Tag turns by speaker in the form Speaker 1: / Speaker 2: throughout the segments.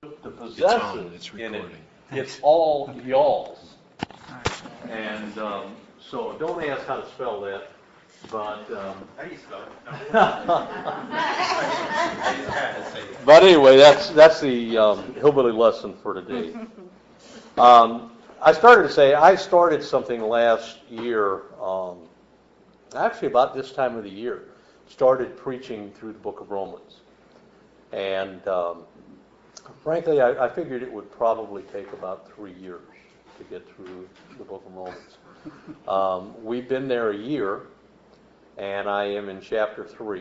Speaker 1: the possessive
Speaker 2: It's
Speaker 1: in it,
Speaker 2: recording.
Speaker 1: it's all y'alls. And so don't ask how to spell that, but
Speaker 3: How do you spell it?
Speaker 1: but anyway, that's the hillbilly lesson for today. I started something last year, actually about this time of the year, started preaching through the book of Romans. And frankly, I figured it would probably take about 3 years to get through the book of Romans. We've been there a year, and I am in chapter 3.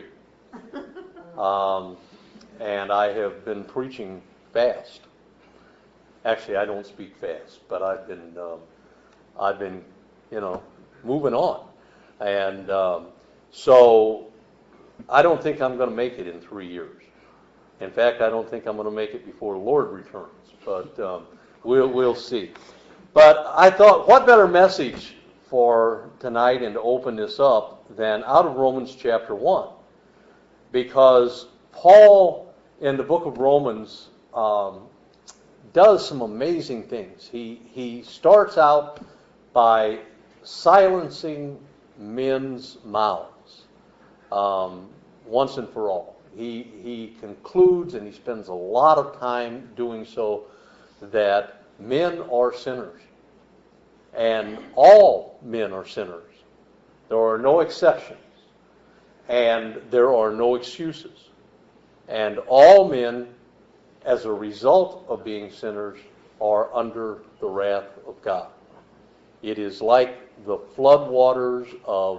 Speaker 1: And I have been preaching fast. Actually, I don't speak fast, but I've been, moving on. And so I don't think I'm going to make it in 3 years. In fact, I don't think I'm going to make it before the Lord returns. But we'll see. But I thought, what better message for tonight and to open this up than out of Romans chapter 1? Because Paul, in the book of Romans, does some amazing things. He starts out by silencing men's mouths once and for all. He concludes, and he spends a lot of time doing so, that men are sinners. And all men are sinners. There are no exceptions. And there are no excuses. And all men, as a result of being sinners, are under the wrath of God. It is like the floodwaters of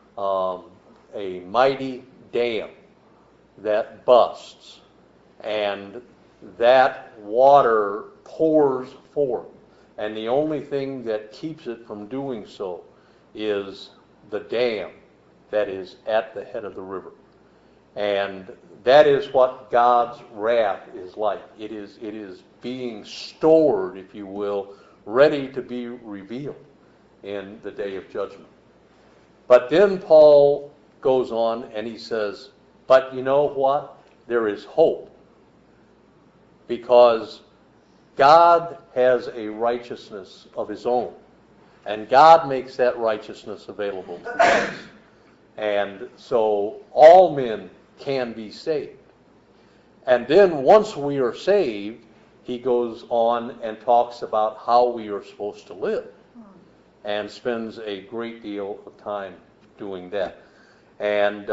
Speaker 1: a mighty dam that busts, and that water pours forth. And the only thing that keeps it from doing so is the dam that is at the head of the river. And that is what God's wrath is like. It is being stored, if you will, ready to be revealed in the day of judgment. But then Paul goes on and he says, but you know what? There is hope. Because God has a righteousness of his own. And God makes that righteousness available to us. And so all men can be saved. And then once we are saved, he goes on and talks about how we are supposed to live. And spends a great deal of time doing that. And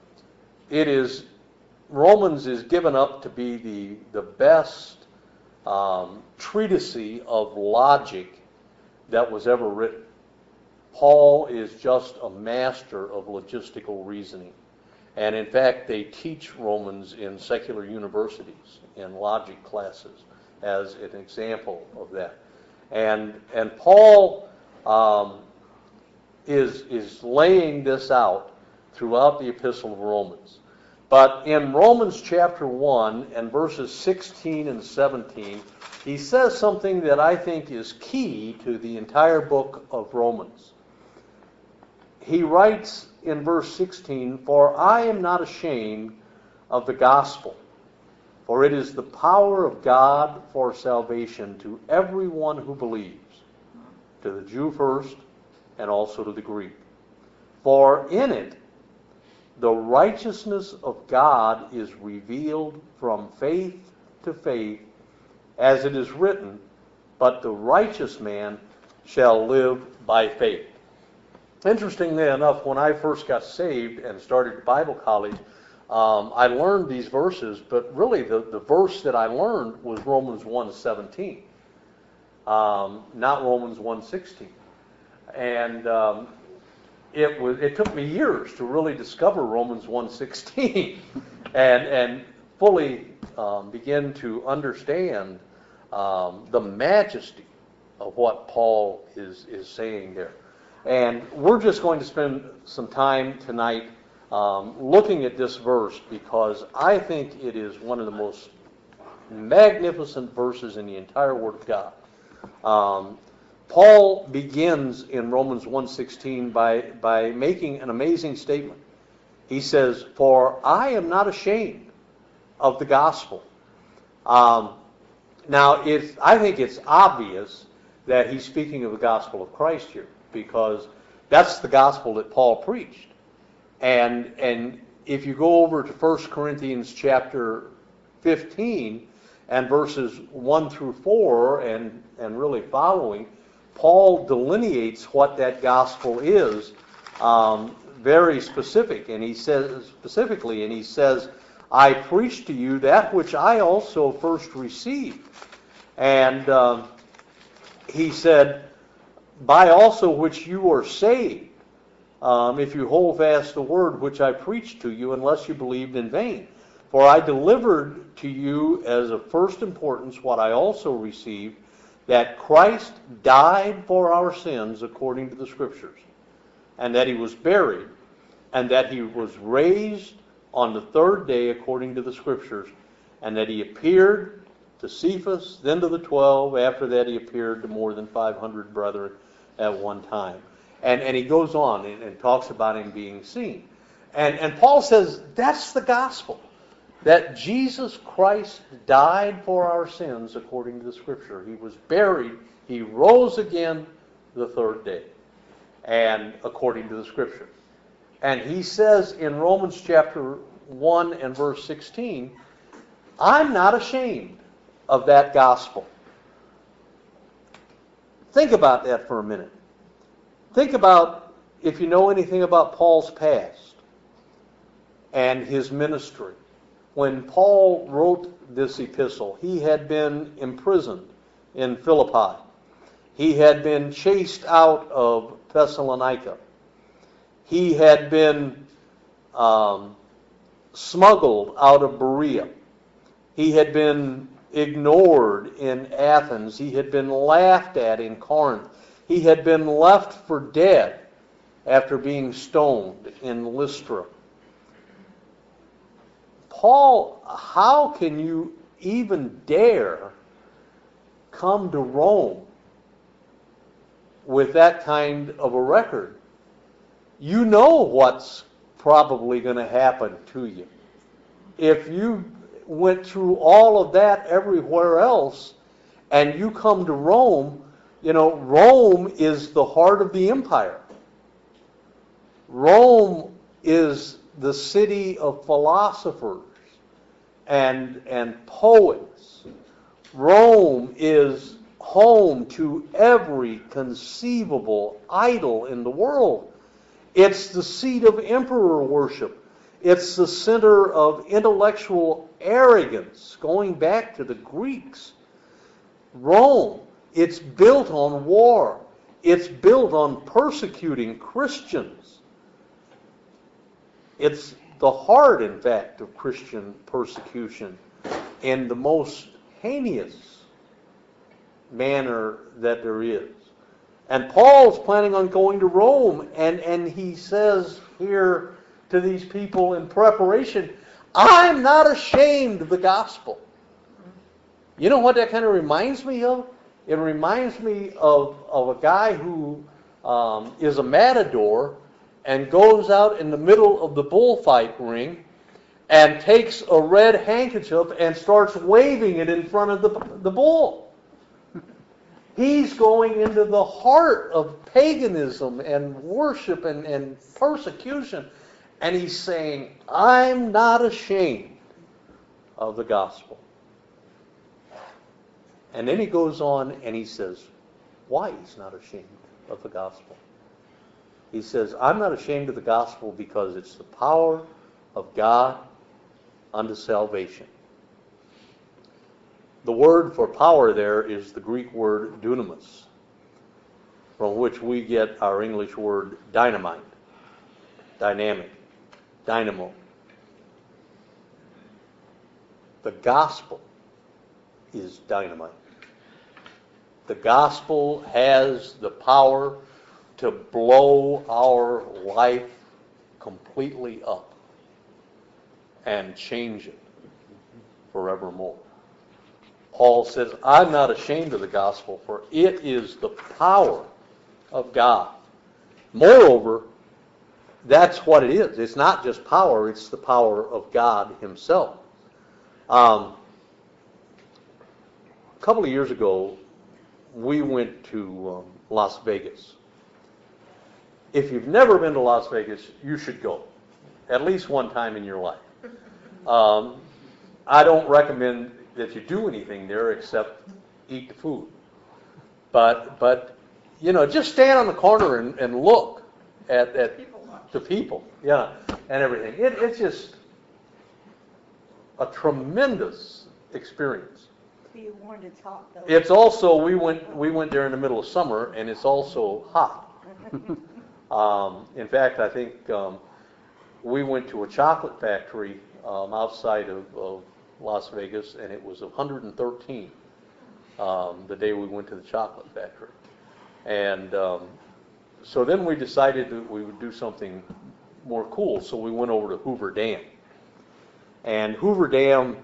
Speaker 1: Romans is given up to be the best treatise of logic that was ever written. Paul is just a master of logistical reasoning. And in fact, they teach Romans in secular universities, in logic classes, as an example of that. And Paul is laying this out throughout the Epistle of Romans. But in Romans chapter 1 and verses 16 and 17, he says something that I think is key to the entire book of Romans. He writes in verse 16, "For I am not ashamed of the gospel, for it is the power of God for salvation to everyone who believes, to the Jew first, and also to the Greek. For in it the righteousness of God is revealed from faith to faith, as it is written, but the righteous man shall live by faith." Interestingly enough, when I first got saved and started Bible college, I learned these verses, but really the verse that I learned was Romans 1:17, not Romans 1:16. And it took me years to really discover Romans 1:16 and fully begin to understand the majesty of what Paul is saying there. And we're just going to spend some time tonight looking at this verse because I think it is one of the most magnificent verses in the entire Word of God. Paul begins in Romans 1:16 by making an amazing statement. He says, "For I am not ashamed of the gospel." Now, I think it's obvious that he's speaking of the gospel of Christ here, because that's the gospel that Paul preached. And if you go over to 1 Corinthians chapter 15 and verses 1 through 4 and really following, Paul delineates what that gospel is, very specific. And he says specifically, and he says, I preach to you that which I also first received. And he said, by also which you are saved, if you hold fast the word which I preached to you, unless you believed in vain. For I delivered to you as of first importance what I also received, that Christ died for our sins according to the Scriptures, and that he was buried, and that he was raised on the third day according to the Scriptures, and that he appeared to Cephas, then to the 12. After that he appeared to more than 500 brethren at one time. And he goes on and talks about him being seen. And Paul says that's the gospel, that Jesus Christ died for our sins according to the Scripture. He was buried. He rose again the third day, and according to the Scripture. And he says in Romans chapter 1 and verse 16, I'm not ashamed of that gospel. Think about that for a minute. Think about, if you know anything about Paul's past and his ministry. When Paul wrote this epistle, he had been imprisoned in Philippi. He had been chased out of Thessalonica. He had been smuggled out of Berea. He had been ignored in Athens. He had been laughed at in Corinth. He had been left for dead after being stoned in Lystra. Paul, how can you even dare come to Rome with that kind of a record? You know what's probably going to happen to you. If you went through all of that everywhere else and you come to Rome, you know, Rome is the heart of the empire. Rome is the city of philosophers and poets. Rome is home to every conceivable idol in the world. It's the seat of emperor worship. It's the center of intellectual arrogance, going back to the Greeks. Rome, it's built on war. It's built on persecuting Christians. It's the heart, in fact, of Christian persecution in the most heinous manner that there is. And Paul's planning on going to Rome, and he says here to these people in preparation, I'm not ashamed of the gospel. You know what that kind of reminds me of? It reminds me of a guy who is a matador and goes out in the middle of the bullfight ring and takes a red handkerchief and starts waving it in front of the bull. He's going into the heart of paganism and worship and persecution. And he's saying, I'm not ashamed of the gospel. And then he goes on and he says, why he's not ashamed of the gospel. He says, I'm not ashamed of the gospel because it's the power of God unto salvation. The word for power there is the Greek word dunamis, from which we get our English word dynamite, dynamic, dynamo. The gospel is dynamite. The gospel has the power to blow our life completely up and change it forevermore. Paul says, I'm not ashamed of the gospel, for it is the power of God. Moreover, that's what it is. It's not just power, it's the power of God himself. a couple of years ago, we went to Las Vegas. If you've never been to Las Vegas, you should go, at least one time in your life. I don't recommend that you do anything there except eat the food. But just stand on the corner and look at the people, yeah, and everything. It's just a tremendous experience.
Speaker 2: Be warned, it's hot though.
Speaker 1: It's also we went there in the middle of summer, and it's also hot. In fact, I think we went to a chocolate factory outside of Las Vegas, and it was 113 the day we went to the chocolate factory. And so then we decided that we would do something more cool, so we went over to Hoover Dam. And Hoover Dam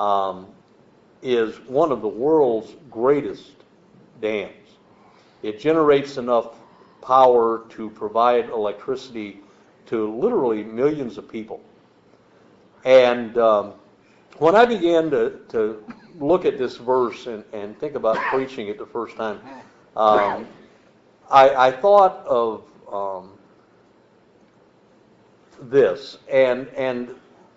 Speaker 1: is one of the world's greatest dams. It generates enough power to provide electricity to literally millions of people. And when I began to look at this verse and think about preaching it the first time, I thought of this. And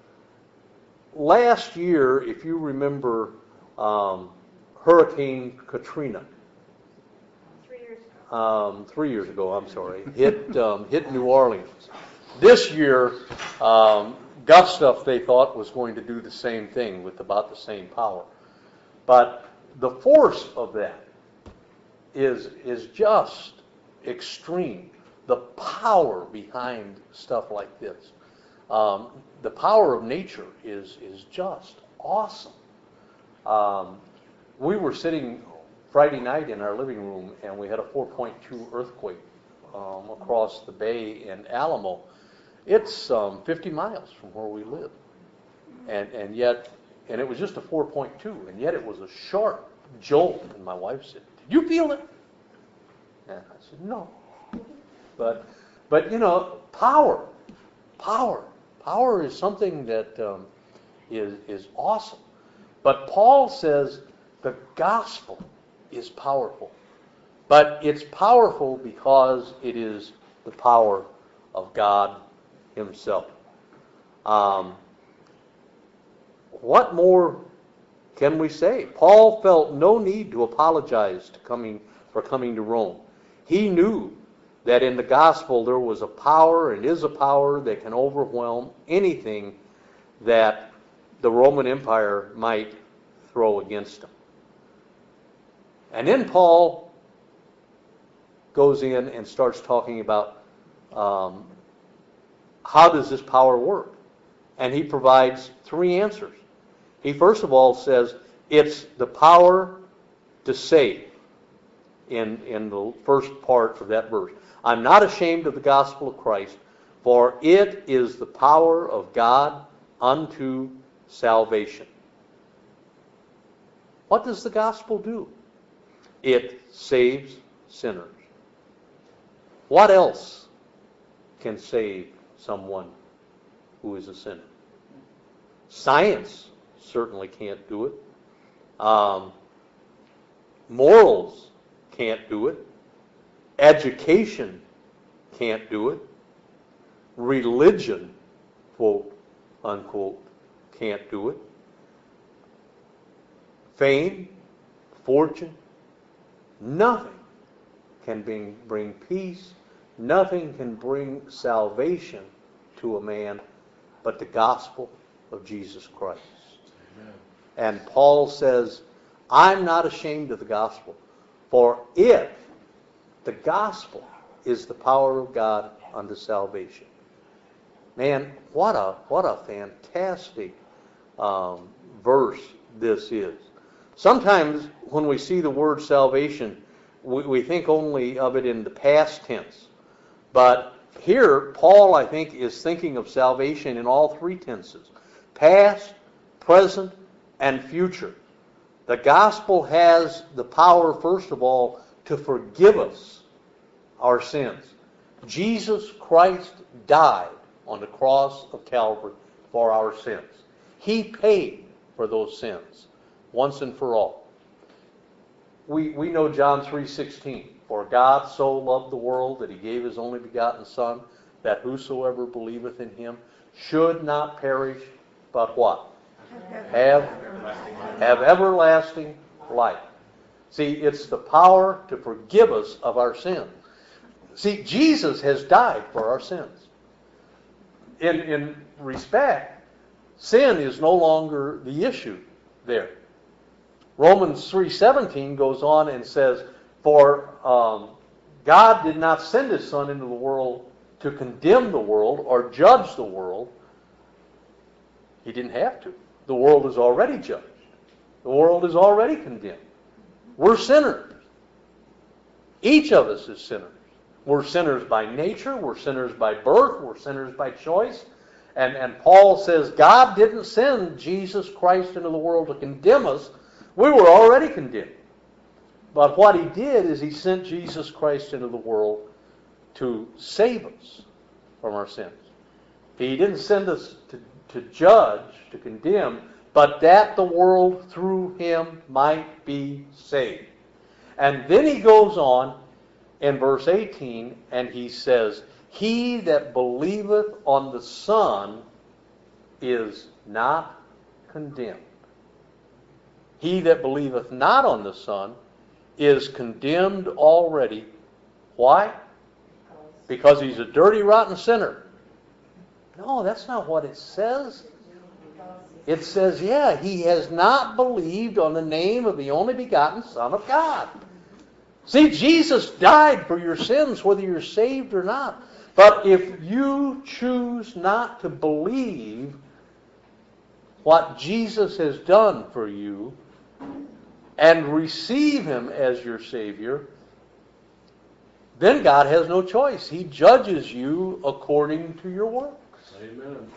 Speaker 1: last year, if you remember, Hurricane Katrina.
Speaker 2: 3 years ago.
Speaker 1: 3 years ago, I'm sorry, hit New Orleans. This year, Gustav, they thought, was going to do the same thing with about the same power. But the force of that is just extreme. The power behind stuff like this, the power of nature is just awesome. We were sitting Friday night in our living room, and we had a 4.2 earthquake across the bay in Alamo. It's 50 miles from where we live, and yet it was just a 4.2, and yet it was a sharp jolt. And my wife said, "Did you feel it?" And I said, "No." But power is something that is awesome. But Paul says the gospel is powerful. But it's powerful because it is the power of God Himself. What more can we say? Paul felt no need to apologize for coming to Rome. He knew that in the gospel there was a power and is a power that can overwhelm anything that the Roman Empire might throw against him. And then Paul goes in and starts talking about how does this power work? And he provides 3 answers. He first of all says it's the power to save in the first part of that verse. I'm not ashamed of the gospel of Christ, for it is the power of God unto salvation. What does the gospel do? It saves sinners. What else can save someone who is a sinner? Science certainly can't do it. Morals can't do it. Education can't do it. Religion, quote, unquote, can't do it. Fame, fortune, nothing can bring peace. Nothing can bring salvation to a man but the gospel of Jesus Christ. Amen. And Paul says, I'm not ashamed of the gospel, for if the gospel is the power of God unto salvation. Man, what a fantastic verse this is. Sometimes when we see the word salvation, we think only of it in the past tense. But here, Paul, I think, is thinking of salvation in all 3 tenses. Past, present, and future. The gospel has the power, first of all, to forgive us our sins. Jesus Christ died on the cross of Calvary for our sins. He paid for those sins once and for all. we know John 3:16. For God so loved the world that he gave his only begotten Son, that whosoever believeth in him should not perish, but what? Have everlasting life. See, it's the power to forgive us of our sins. See, Jesus has died for our sins. In respect, sin is no longer the issue there. Romans 3:17 goes on and says, for God did not send his Son into the world to condemn the world or judge the world. He didn't have to. The world is already judged. The world is already condemned. We're sinners. Each of us is sinners. We're sinners by nature. We're sinners by birth. We're sinners by choice. And Paul says God didn't send Jesus Christ into the world to condemn us. We were already condemned. But what he did is he sent Jesus Christ into the world to save us from our sins. He didn't send us to judge, to condemn, but that the world through him might be saved. And then he goes on in verse 18 and he says, he that believeth on the Son is not condemned. He that believeth not on the Son is condemned already. Why? Because he's a dirty, rotten sinner. No, that's not what it says. It says, he has not believed on the name of the only begotten Son of God. See, Jesus died for your sins, whether you're saved or not. But if you choose not to believe what Jesus has done for you and receive him as your Savior, then God has no choice. He judges you according to your works.
Speaker 3: Amen.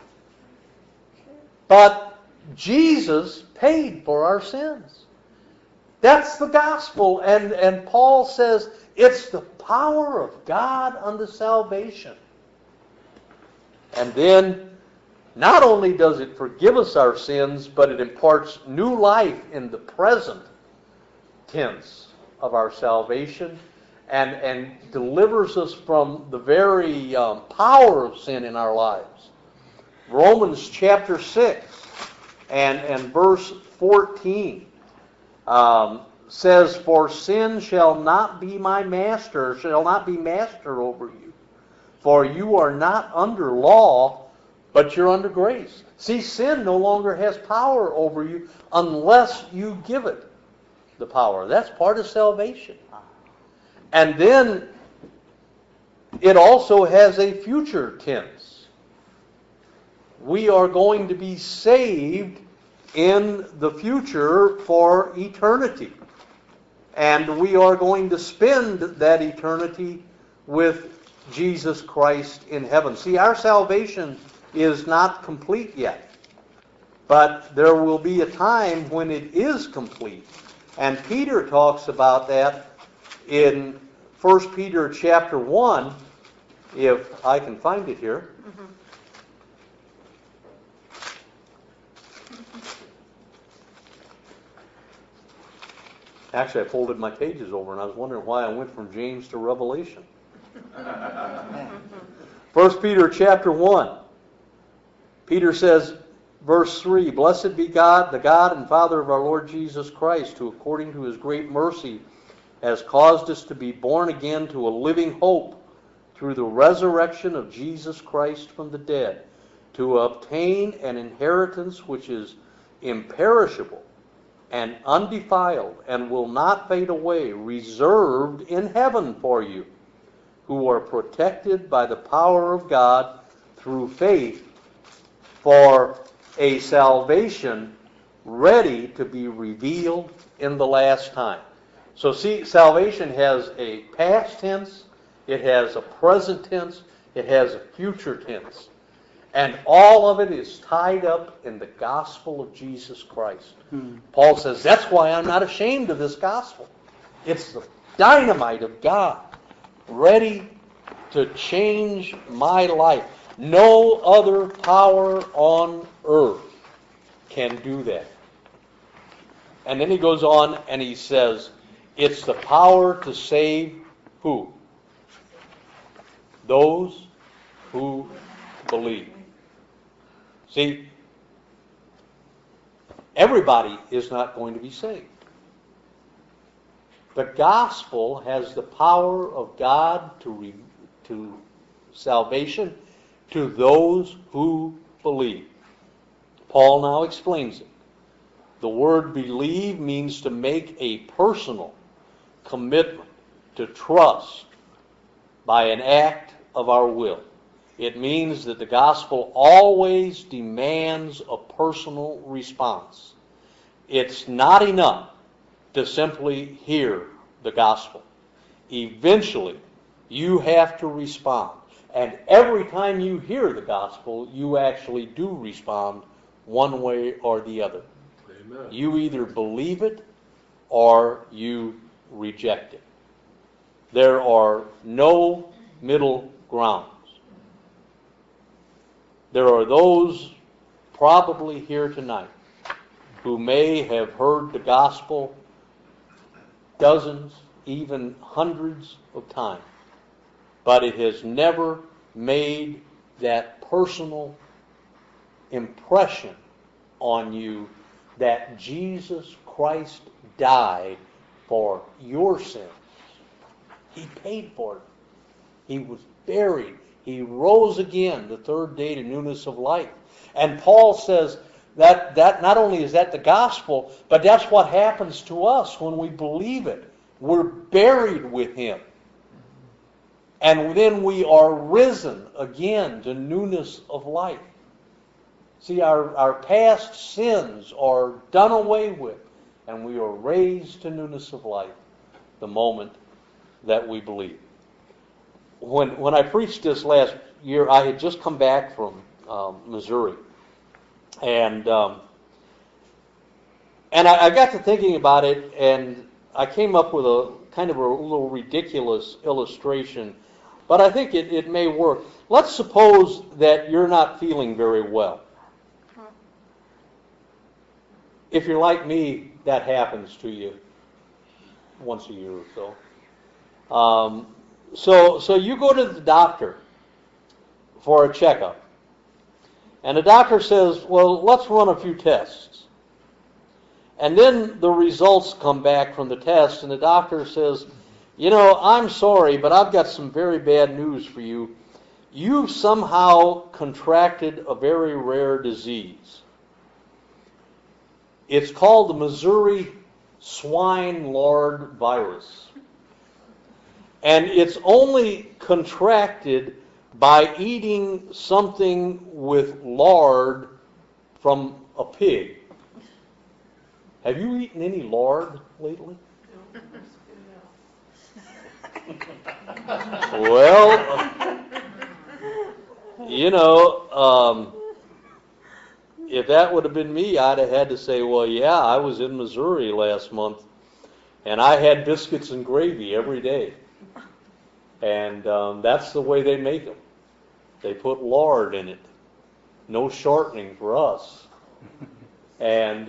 Speaker 1: But Jesus paid for our sins. That's the gospel. And Paul says it's the power of God unto salvation. And then not only does it forgive us our sins, but it imparts new life in the present tense of our salvation and delivers us from the very power of sin in our lives. Romans chapter 6 and verse 14 says, for sin shall not be my master, shall not be master over you. For you are not under law, but you're under grace. See, sin no longer has power over you unless you give it the power. That's part of salvation. And then it also has a future tense. We are going to be saved in the future for eternity. And we are going to spend that eternity with Jesus Christ in heaven. See, our salvation is not complete yet. But there will be a time when it is complete. And Peter talks about that in 1 Peter chapter 1, if I can find it here. Actually, I folded my pages over and I was wondering why I went from James to Revelation. 1 Peter chapter 1. Peter says, verse 3, blessed be God, the God and Father of our Lord Jesus Christ, who according to his great mercy has caused us to be born again to a living hope through the resurrection of Jesus Christ from the dead, to obtain an inheritance which is imperishable and undefiled and will not fade away, reserved in heaven for you, who are protected by the power of God through faith for a salvation ready to be revealed in the last time. So see, salvation has a past tense, it has a present tense, it has a future tense. And all of it is tied up in the gospel of Jesus Christ. Paul says, that's why I'm not ashamed of this gospel. It's the dynamite of God, ready to change my life. No other power on earth can do that. And then he goes on and he says, It's the power to save who? Those who believe. See, everybody is not going to be saved. The gospel has the power of God to salvation to those who believe. Paul now explains it. The word believe means to make a personal commitment, to trust by an act of our will. It means that the gospel always demands a personal response. It's not enough to simply hear the gospel. Eventually, you have to respond. And every time you hear the gospel, you actually do respond one way or the other.
Speaker 3: Amen.
Speaker 1: You either believe it or you reject it. There are no middle grounds. There are those probably here tonight who may have heard the gospel dozens, even hundreds of times, but it has never made that personal impression on you that Jesus Christ died for your sins. He paid for it. He was buried. He rose again the third day to newness of life. And Paul says that not only is that the gospel, but that's what happens to us when we believe it. We're buried with Him. And then we are risen again to newness of life. See, our past sins are done away with, and we are raised to newness of life the moment that we believe. When I preached this last year, I had just come back from Missouri, and I got to thinking about it, and I came up with a kind of a little ridiculous illustration, but I think it may work. Let's suppose that you're not feeling very well. If you're like me, that happens to you once a year or so. So you go to the doctor for a checkup. And the doctor says, well, let's run a few tests. And then the results come back from the test, and the doctor says, I'm sorry, but I've got some very bad news for you. You've somehow contracted a very rare disease. It's called the Missouri swine lard virus. And it's only contracted by eating something with lard from a pig. Have you eaten any lard lately? Well, if that would have been me, I'd have had to say, well, yeah, I was in Missouri last month, and I had biscuits and gravy every day. And that's the way they make them. They put lard in it. No shortening for us. And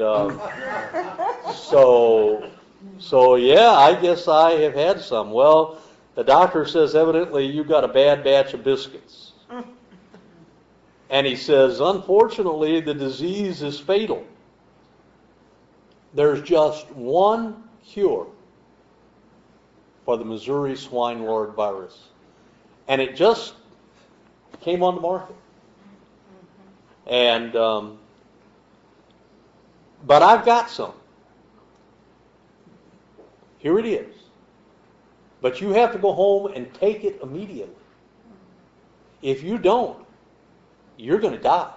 Speaker 1: so yeah, I guess I have had some. Well, the doctor says evidently you got a bad batch of biscuits. And he says, unfortunately, the disease is fatal. There's just one cure for the Missouri swine lard virus. And it just came on the market. And but I've got some. Here it is. But you have to go home and take it immediately. If you don't, you're going to die.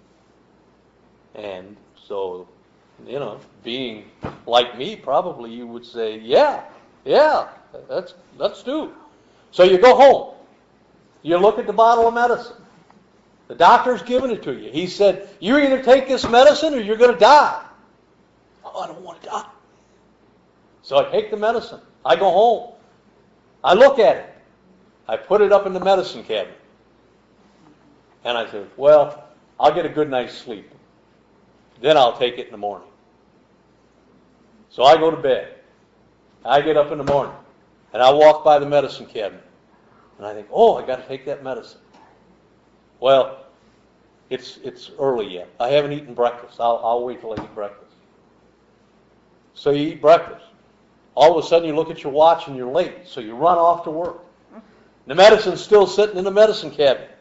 Speaker 1: And so, being like me, probably you would say, yeah, let's do. So you go home. You look at the bottle of medicine. The doctor's giving it to you. He said, you either take this medicine or you're going to die. Oh, I don't want to die. So I take the medicine. I go home. I look at it. I put it up in the medicine cabinet. And I said, well, I'll get a good night's sleep. Then I'll take it in the morning. So I go to bed. I get up in the morning, and I walk by the medicine cabinet, and I think, oh, I got to take that medicine. Well, it's early yet. I haven't eaten breakfast. I'll wait till I eat breakfast. So you eat breakfast. All of a sudden you look at your watch and you're late, so you run off to work. The medicine's still sitting in the medicine cabinet.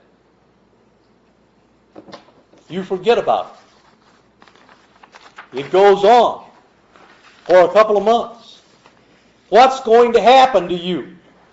Speaker 1: You forget about it. It goes on for a couple of months. What's going to happen to you?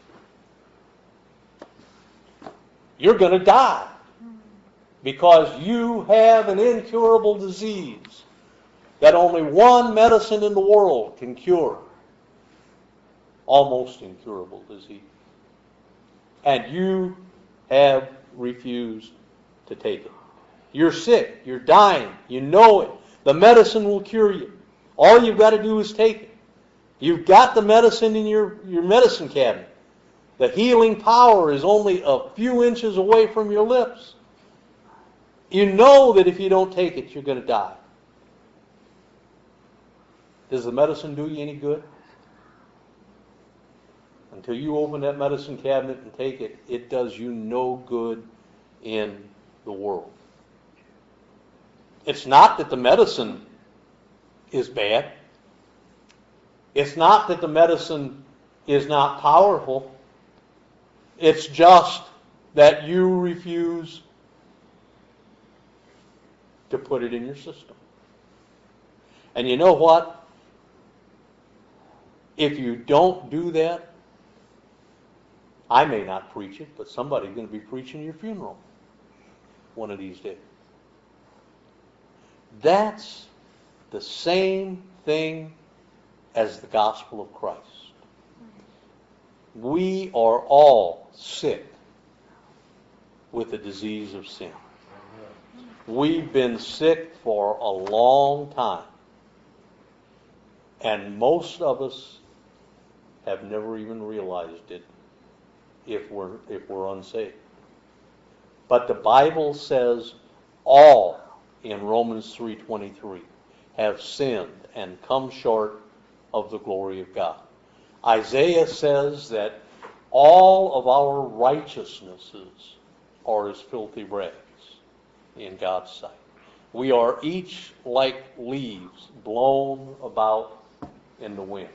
Speaker 1: You're going to die because you have an incurable disease that only one medicine in the world can cure. Almost incurable disease. And you have refused to take it. You're sick. You're dying. You know it. The medicine will cure you. All you've got to do is take it. You've got the medicine in your medicine cabinet. The healing power is only a few inches away from your lips. You know that if you don't take it, you're going to die. Does the medicine do you any good? Until you open that medicine cabinet and take it, it does you no good in the world. It's not that the medicine is bad. It's not that the medicine is not powerful. It's just that you refuse to put it in your system. And you know what? If you don't do that, I may not preach it, but somebody's going to be preaching your funeral one of these days. That's the same thing as the gospel of Christ. We are all sick with the disease of sin. We've been sick for a long time. And most of us have never even realized it if we're unsaved. But the Bible says all in Romans 3:23 have sinned and come short of the glory of God. Isaiah says that all of our righteousnesses are as filthy rags in God's sight. We are each like leaves blown about in the wind.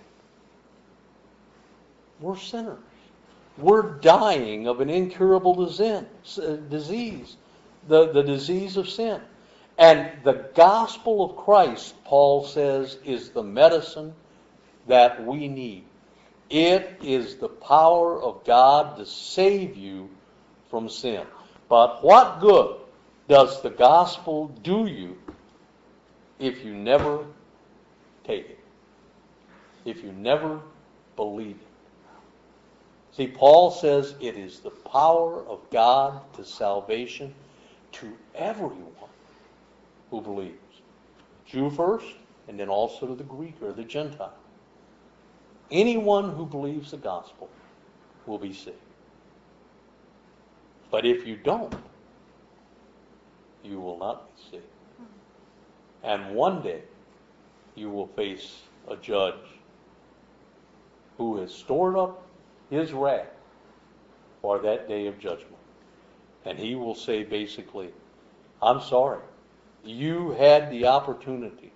Speaker 1: We're sinners. We're dying of an incurable disease, the disease of sin. And the gospel of Christ, Paul says, is the medicine that we need. It is the power of God to save you from sin. But what good does the gospel do you if you never take it? If you never believe it? See, Paul says it is the power of God to salvation to everyone who believes. Jew first, and then also to the Greek or the Gentile. Anyone who believes the gospel will be saved. But if you don't, you will not be saved. And one day, you will face a judge who has stored up his wrath for that day of judgment. And he will say basically, I'm sorry. You had the opportunity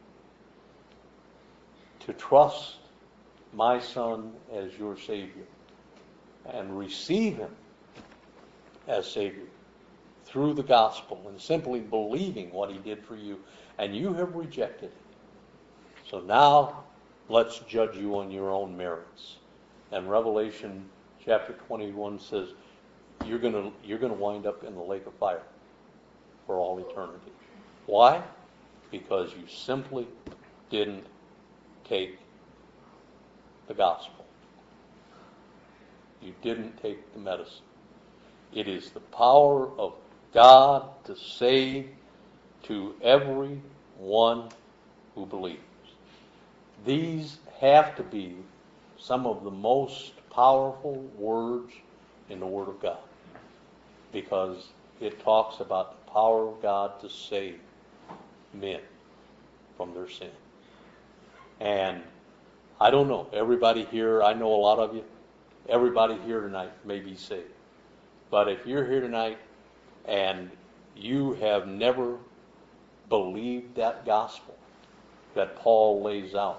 Speaker 1: to trust my Son as your Savior and receive him as Savior through the gospel and simply believing what he did for you, and you have rejected it. So now let's judge you on your own merits. And Revelation chapter 21 says you're going to wind up in the lake of fire for all eternity. Why? Because you simply didn't take the gospel. You didn't take the medicine. It is the power of God to save to every one who believes. These have to be some of the most powerful words in the Word of God, because it talks about the power of God to save men from their sin. And I don't know. Everybody here, I know a lot of you, everybody here tonight may be saved. But if you're here tonight and you have never believed that gospel that Paul lays out,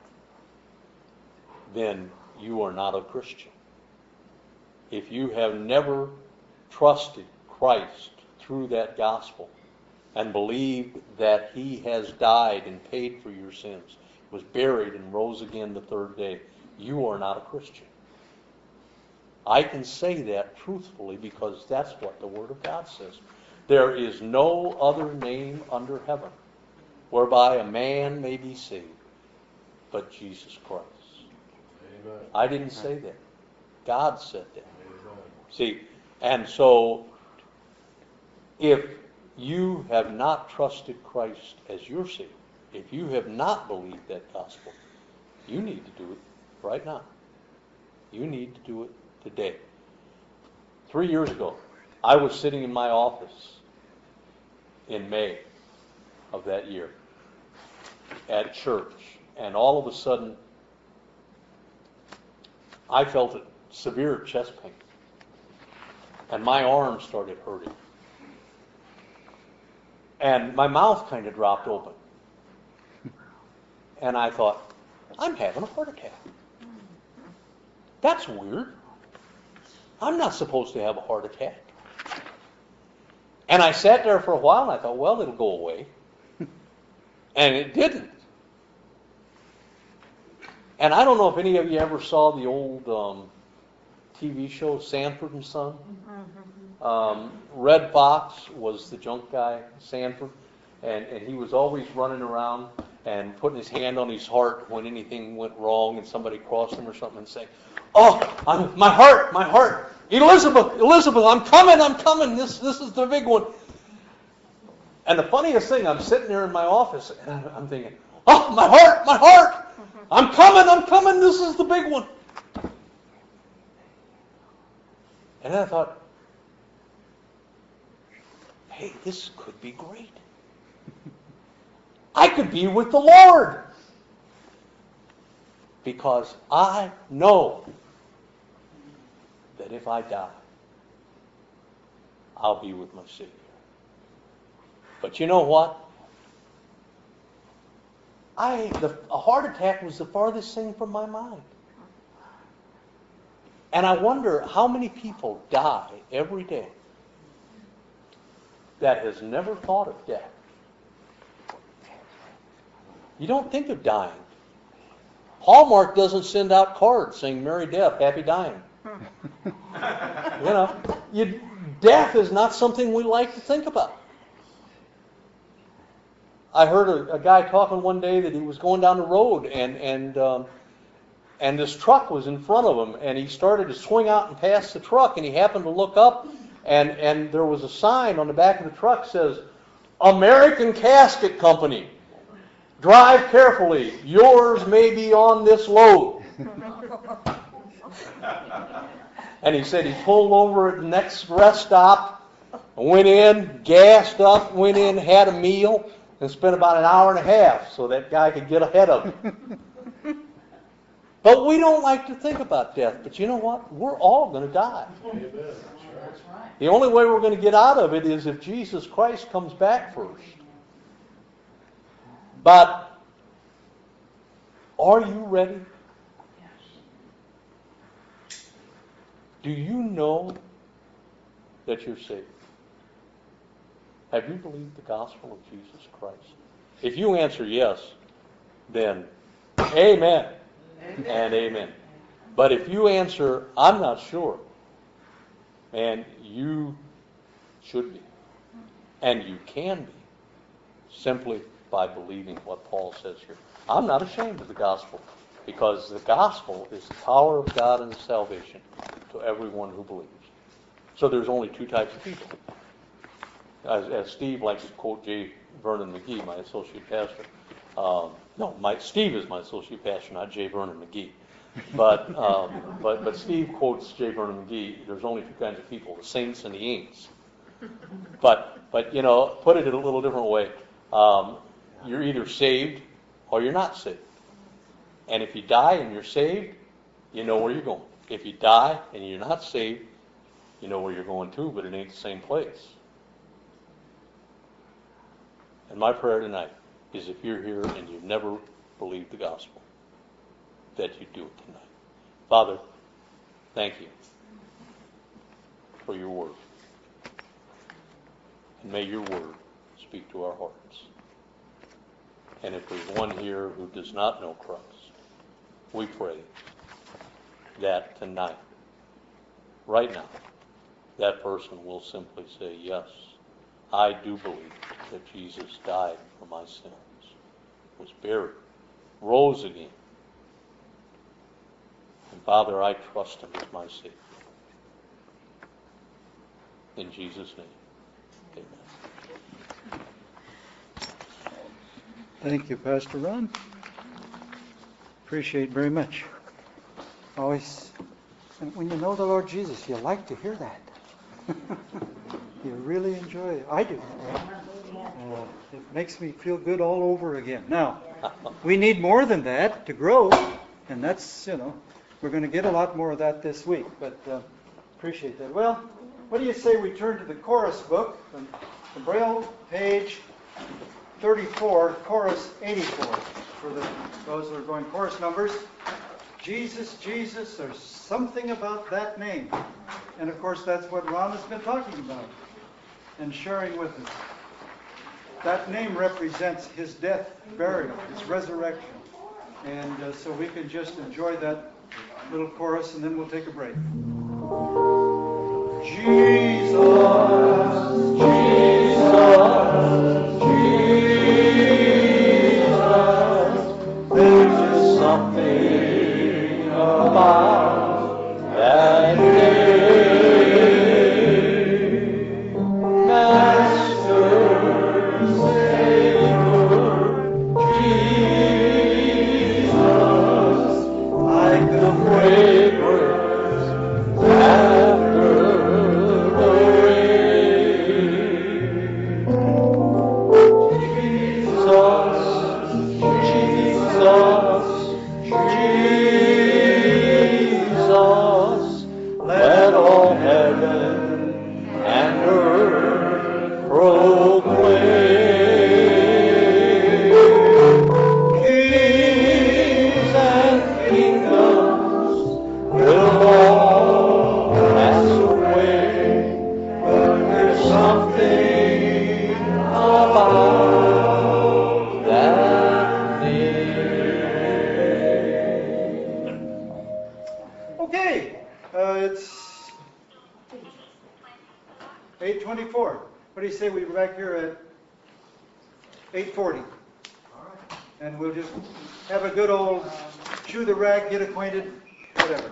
Speaker 1: then you are not a Christian. If you have never trusted Christ through that gospel and believed that he has died and paid for your sins, was buried and rose again the third day, you are not a Christian. I can say that truthfully because that's what the Word of God says. There is no other name under heaven whereby a man may be saved but Jesus Christ.
Speaker 3: Amen.
Speaker 1: I didn't say that. God said that.
Speaker 3: Amen.
Speaker 1: See, and so if you have not trusted Christ as your Savior, if you have not believed that gospel, you need to do it right now. You need to do it today. 3 years ago, I was sitting in my office in May of that year at church, and all of a sudden, I felt a severe chest pain, and my arm started hurting, and my mouth kind of dropped open, and I thought, I'm having a heart attack. That's weird. I'm not supposed to have a heart attack. And I sat there for a while, and I thought, well, it'll go away. And it didn't. And I don't know if any of you ever saw the old TV show, Sanford and Son. Red Fox was the junk guy, Sanford, and he was always running around and putting his hand on his heart when anything went wrong and somebody crossed him or something and saying, oh, my heart, Elizabeth, I'm coming, this is the big one. And the funniest thing, I'm sitting there in my office and I'm thinking, oh, my heart, I'm coming, this is the big one. And then I thought, hey, this could be great. I could be with the Lord. Because I know that if I die, I'll be with my Savior. But you know what? A heart attack was the farthest thing from my mind. And I wonder how many people die every day that has never thought of death. You don't think of dying. Hallmark doesn't send out cards saying Merry Death, Happy Dying. Death is not something we like to think about. I heard a guy talking one day that he was going down the road and this truck was in front of him, and he started to swing out and pass the truck, and he happened to look up, and there was a sign on the back of the truck that says, American Casket Company. Drive carefully. Yours may be on this load. And he said he pulled over at the next rest stop, went in, gassed up, went in, had a meal, and spent about an hour and a half so that guy could get ahead of him. But we don't like to think about death. But you know what? We're all going to die.
Speaker 3: Amen.
Speaker 1: The only way we're going to get out of it is if Jesus Christ comes back first. But are you ready? Do you know that you're saved? Have you believed the gospel of Jesus Christ? If you answer yes, then amen and amen. But if you answer, I'm not sure, and you should be, and you can be, simply by believing what Paul says here. I'm not ashamed of the gospel, because the gospel is the power of God and salvation to everyone who believes. So there's only two types of people. As Steve likes to quote J. Vernon McGee, my associate pastor. Steve is my associate pastor, not J. Vernon McGee. But Steve quotes J. Vernon McGee. There's only two kinds of people: the saints and the ain'ts. But put it in a little different way. You're either saved or you're not saved. And if you die and you're saved, you know where you're going. If you die and you're not saved, you know where you're going to, but it ain't the same place. And my prayer tonight is if you're here and you've never believed the gospel, that you do it tonight. Father, thank you for your word. And may your word speak to our hearts. And if there's one here who does not know Christ, we pray that tonight, right now, that person will simply say, yes, I do believe that Jesus died for my sins, was buried, rose again. And Father, I trust him as my Savior. In Jesus' name, amen.
Speaker 3: Thank you, Pastor Ron. Appreciate it very much. Always, and when you know the Lord Jesus, you like to hear that. You really enjoy it. I do. It makes me feel good all over again. Now, we need more than that to grow, and that's, we're going to get a lot more of that this week, but appreciate that. Well, what do you say we turn to the chorus book, the Braille page 34, chorus 84, for those who are going chorus numbers. Jesus, Jesus, there's something about that name. And of course, that's what Ron has been talking about and sharing with us. That name represents his death, burial, his resurrection. And so we can just enjoy that little chorus and then we'll take a break. Jesus, Jesus, Jesus, there's just something about that name. Master, Savior, Jesus, like the fragrance after the rain. Jesus, Jesus, Jesus, let all heaven and earth proclaim. Kings and kingdoms will all pass away, but there's something about that name. Okay, it's 8:24. What do you say we be back here at 8:40? And we'll just have a good old chew the rag, get acquainted, whatever.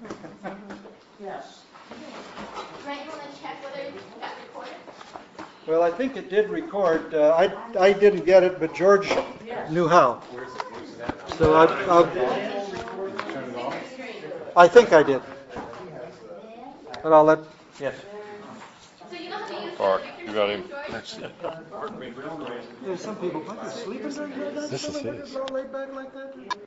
Speaker 2: Yes.
Speaker 4: Right, you want to check whether it got recorded?
Speaker 3: Well, I think it did record. I didn't get it, but George knew how. So I think I did. But I'll let.
Speaker 1: Yes.
Speaker 4: So you know how to use
Speaker 1: Mark,
Speaker 4: the
Speaker 1: you got him.
Speaker 4: George?
Speaker 3: There's some people, but they're sleeping during that.
Speaker 5: This is his.
Speaker 3: Laid back like that.